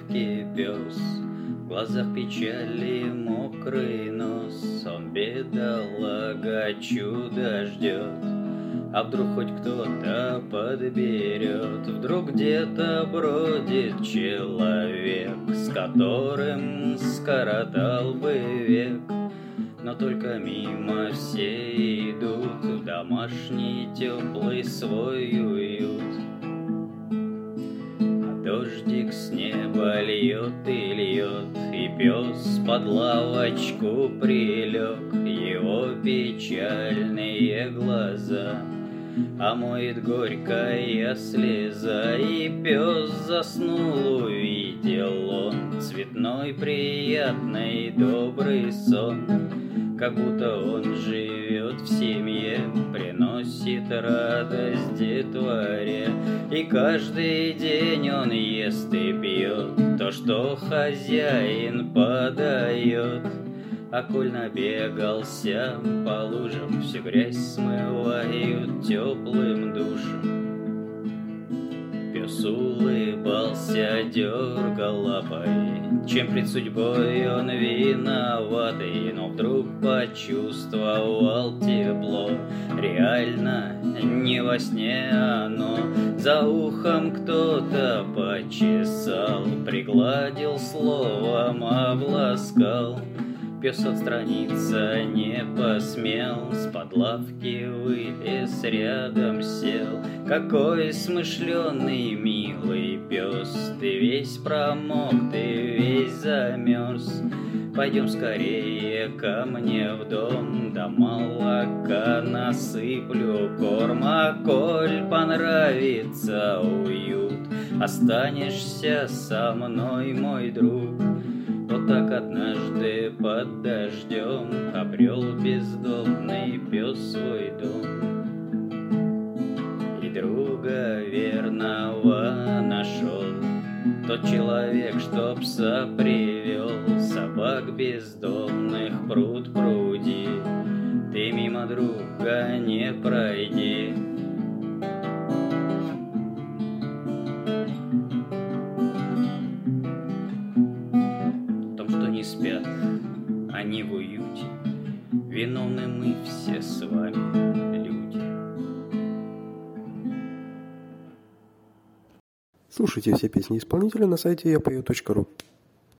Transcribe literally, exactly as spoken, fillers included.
ветки пес, в глазах печали мокрый нос. Он, бедолага, чудо ждет, а вдруг хоть кто-то подберет. Вдруг где-то бродит человек, с которым скоротал бы век. Но только мимо все идут в домашний теплый свой уют. А дождик с неба льет и льет, и пес под лавочку прилег. Его печальные глаза омоет горькая слеза, и пес заснул, увидел он цветной, приятный, добрый сон. Как будто он живет в семье, приносит радость детворе. И каждый день он ест и пьет то, что хозяин подает. А коль набегался по лужам, всю грязь смывают теплым душем. Пес улыбался, дергал лапой, чем пред судьбой он виноватый. Но вдруг почувствовал тепло, реально, не во сне оно. За ухом кто-то почесал, пригладил, словом обласкал. Пес отстраниться не посмел, с-под лавки вылез, рядом сел. Какой смышленый, милый пес, ты весь промок, ты весь замерз. Пойдем скорее ко мне в дом, да молока насыплю корм. А коль понравится уют, останешься со мной, мой друг. Вот так однажды под дождем обрел бездомный пес свой дом. И друга верного нашел тот человек, что пса привел. Собак бездомных пруд пруди, ты мимо друга не пройди. Не спят они в уюте, виновны мы все с вами, люди. Слушайте все песни исполнителя на сайте я пою точка ру.